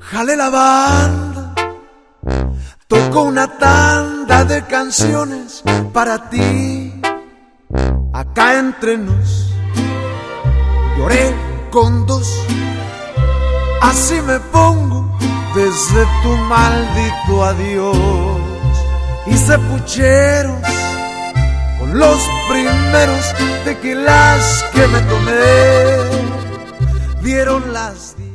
Jalé la banda, tocó una tanda de canciones para ti. Acá entre nos lloré con dos, así me pongo desde tu maldito adiós. Hice pucheros con los primeros tequilas que me tomé, dieron las 10.